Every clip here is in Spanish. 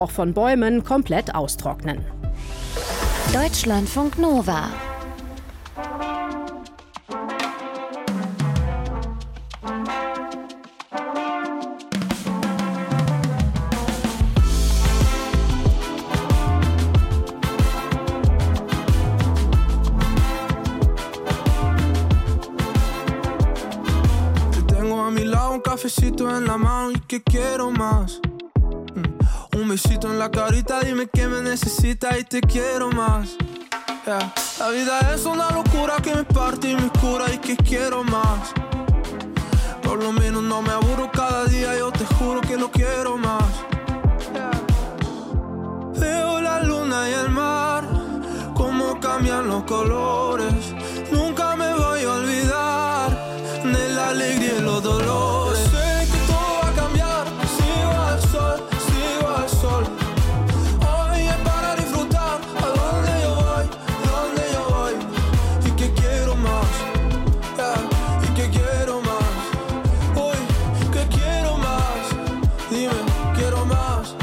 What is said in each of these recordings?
auch von Bäumen komplett austrocknen. Deutschlandfunk Nova. Cafecito en la mano y que quiero más. Un besito en la carita, dime que me necesitas y te quiero más. Yeah. La vida es una locura que me parte y me cura y que quiero más. Por lo menos no me aburro cada día, yo te juro que lo quiero más. Yeah. Veo la luna y el mar, cómo cambian los colores. Nunca me voy a olvidar de la alegría y los dolores. Sé que todo va a cambiar, sigo al sol, sigo al sol. Hoy es para disfrutar, a donde yo voy, y que quiero más, yeah, y que quiero más. Hoy, que quiero más, dime, quiero más.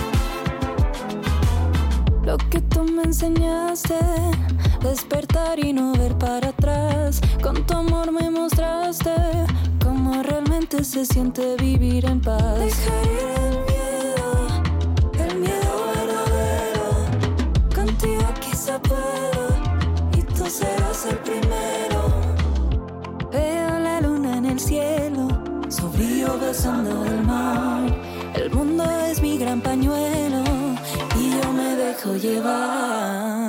Lo que tú me enseñaste, despertar y no ver para atrás. Con tu amor me mostraste cómo realmente se siente vivir en paz. Dejar ir el miedo verdadero. Contigo quizá puedo y tú serás el primero. Veo la luna en el cielo, su brillo besando el mar. El mundo es mi gran pañuelo y yo me dejo llevar.